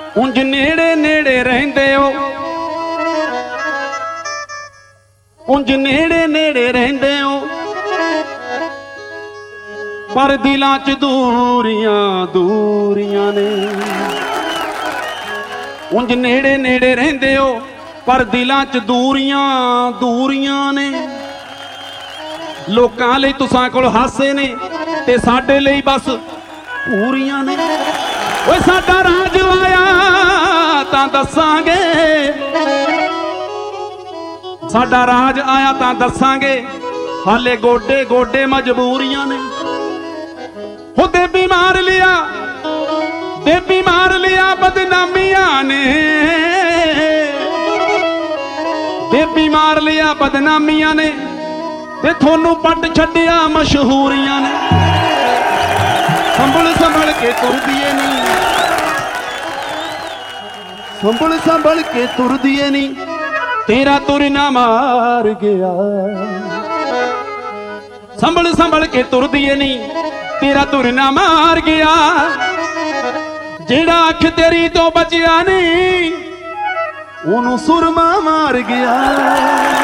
ਉਂਝ ਨੇੜੇ ਨੇੜੇ ਰਹਿੰਦੇ ਹੋ, ਉਂਝ ਨੇੜੇ ਨੇੜੇ ਰਹਿੰਦੇ ਹੋ, ਪਰ ਦਿਲਾਂ 'ਚ ਦੂਰੀਆਂ ਦੂਰੀਆਂ ਨੇ। ਉਂਝ ਨੇੜੇ ਨੇੜੇ ਰਹਿੰਦੇ ਹੋ, ਪਰ ਦਿਲਾਂ 'ਚ ਦੂਰੀਆਂ ਦੂਰੀਆਂ ਨੇ। ਲੋਕਾਂ ਲਈ ਤੁਸਾਂ ਕੋਲ ਹਾਸੇ ਨੇ ਤੇ ਸਾਡੇ ਲਈ ਬਸ ਪੂਰੀਆਂ ਨੇ। ਓਏ ਸਾਡਾ ਰਾਜ ਆਇਆ ਤਾਂ ਦੱਸਾਂਗੇ, ਸਾਡਾ ਰਾਜ ਆਇਆ ਤਾਂ ਦੱਸਾਂਗੇ, ਹਾਲੇ ਗੋਡੇ ਗੋਡੇ ਮਜਬੂਰੀਆਂ ਨੇ। ਹੋ ਦੇਵੀ ਮਾਰ ਲਿਆ, ਦੇਵੀ ਮਾਰ ਲਿਆ ਬਦਨਾਮੀਆਂ ਨੇ, ਦੇਵੀ ਮਾਰ ਲਿਆ ਬਦਨਾਮੀਆਂ ਨੇ, ਤੇ ਤੁਹਾਨੂੰ ਪੱਟ ਛੱਡਿਆ ਮਸ਼ਹੂਰੀਆਂ ਨੇ। ਸੰਭਲ ਸੰਭਲ ਕੇ ਤੁਰਦੀਏ ਨੀ, ਸੰਭਲ ਸੰਭਲ ਕੇ ਤੁਰਦੀਏ ਨੀ, ਤੇਰਾ ਤੁਰਨਾ ਮਾਰ ਗਿਆ। ਸੰਭਲ ਸੰਭਲ ਕੇ ਤੁਰਦੀਏ ਨੀ, ਤੇਰਾ ਤੁਰਨਾ ਮਾਰ ਗਿਆ। ਜਿਹੜਾ ਅੱਖ ਤੇਰੀ ਤੋਂ ਬਚਿਆ ਨੀ, ਉਹਨੂੰ ਸੁਰਮਾ ਮਾਰ ਗਿਆ।